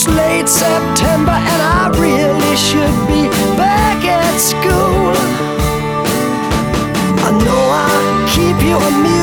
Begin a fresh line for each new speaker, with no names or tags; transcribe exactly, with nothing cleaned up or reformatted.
It's late September and I really should be back at school. I know I keep you amused,